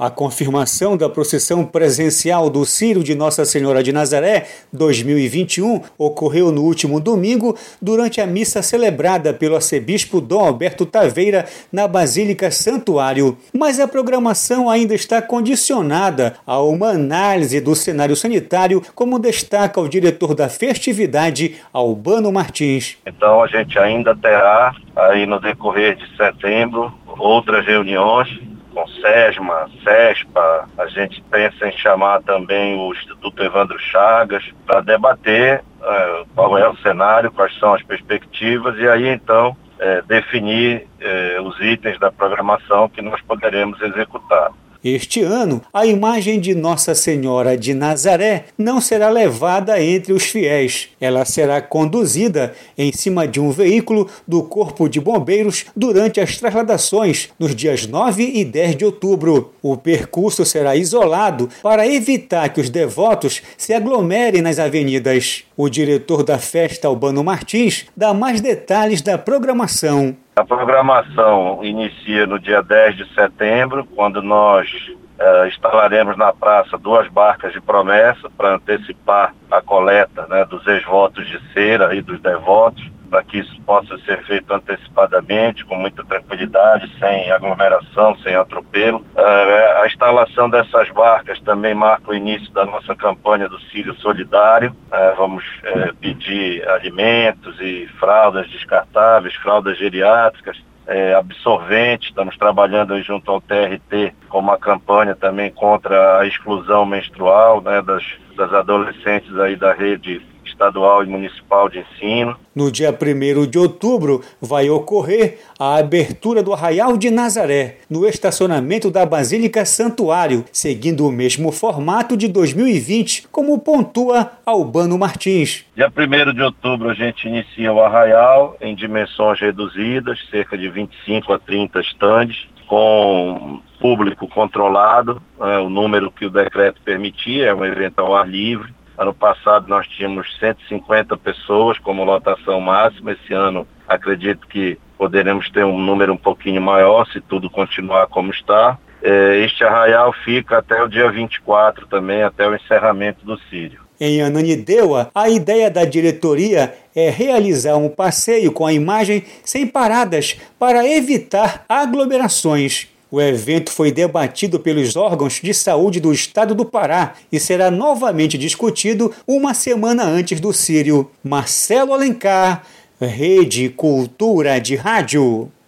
A confirmação da procissão presencial do Círio de Nossa Senhora de Nazaré 2021 ocorreu no último domingo durante a missa celebrada pelo arcebispo Dom Alberto Taveira na Basílica Santuário. Mas a programação ainda está condicionada a uma análise do cenário sanitário, como destaca o diretor da festividade, Albano Martins. Então a gente ainda terá aí no decorrer de setembro outras reuniões com SESMA, SESPA, a gente pensa em chamar também o Instituto Evandro Chagas para debater qual é o cenário, quais são as perspectivas e aí então definir os itens da programação que nós poderemos executar. Este ano, a imagem de Nossa Senhora de Nazaré não será levada entre os fiéis. Ela será conduzida em cima de um veículo do Corpo de Bombeiros durante as trasladações, nos dias 9 e 10 de outubro. O percurso será isolado para evitar que os devotos se aglomerem nas avenidas. O diretor da festa, Albano Martins, dá mais detalhes da programação. A programação inicia no dia 10 de setembro, quando nós instalaremos na praça 2 barcas de promessa para antecipar a coleta, dos ex-votos de cera e dos devotos, para que isso possa ser feito antecipadamente, com muita tranquilidade, sem aglomeração, sem atropelo. A instalação dessas barcas também marca o início da nossa campanha do Círio Solidário. Vamos pedir alimentos e fraldas descartáveis, fraldas geriátricas, absorventes. Estamos trabalhando aí junto ao TRT com uma campanha também contra a exclusão menstrual das adolescentes aí da rede estadual e municipal de ensino. No dia 1º de outubro vai ocorrer a abertura do Arraial de Nazaré, no estacionamento da Basílica Santuário, seguindo o mesmo formato de 2020, como pontua Albano Martins. Dia 1º de outubro a gente inicia o Arraial em dimensões reduzidas, cerca de 25 a 30 estandes, com público controlado, o número que o decreto permitia, é um evento ao ar livre. Ano passado nós tínhamos 150 pessoas como lotação máxima. Esse ano acredito que poderemos ter um número um pouquinho maior se tudo continuar como está. Este arraial fica até o dia 24 também, até o encerramento do Círio. Em Ananindeua, a ideia da diretoria é realizar um passeio com a imagem sem paradas para evitar aglomerações. O evento foi debatido pelos órgãos de saúde do estado do Pará e será novamente discutido uma semana antes do Círio. Marcelo Alencar, Rede Cultura de Rádio.